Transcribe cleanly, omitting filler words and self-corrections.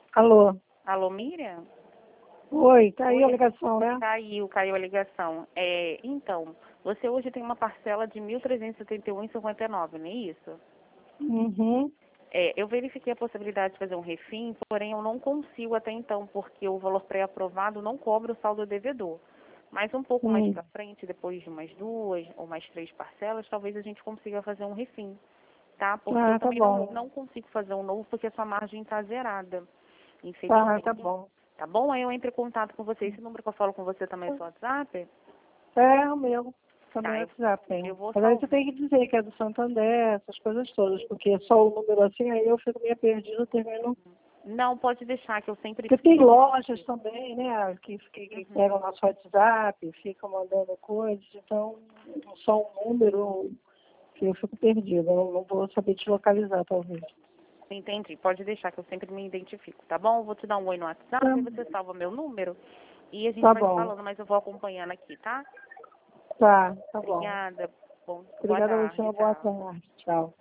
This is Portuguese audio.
Alô? Alô, Miriam? Oi, tá aí Oi. a ligação, né? Caiu a ligação. Então, você hoje tem uma parcela de 1.371,59, não é isso? Uhum. Eu verifiquei a possibilidade de fazer um refim, porém eu não consigo até então, porque o valor pré-aprovado não cobre o saldo devedor. Mas um pouco mais para frente, depois de umas 2 ou mais 3 parcelas, talvez a gente consiga fazer um refim, tá? Porque eu Tá também bom. não consigo fazer um novo, porque a sua margem está zerada, Tá, tá infelizmente. bom. Tá bom? Aí eu entro em contato com você. Esse número que eu falo com você também é seu WhatsApp? É o meu. Também Tá, é WhatsApp, hein? eu vou Mas aí salvar. você tem que dizer que é do Santander, essas coisas todas, porque só o número assim, aí eu fico meio perdido, termino. Não, pode deixar que eu sempre Porque tem fico. lojas também, né, que pegam o nosso WhatsApp, ficam mandando coisas, então só um número que eu fico perdida, eu não vou saber te localizar, talvez. Entendi. Pode deixar que eu sempre me identifico, tá bom? Eu vou te dar um oi no WhatsApp, Tá, aí você salva meu número e a gente tá vai se bom. falando, mas eu vou acompanhando aqui, tá? Tá bom. Obrigada. Boa Obrigada a você, tarde, uma boa tchau. tarde. Tchau.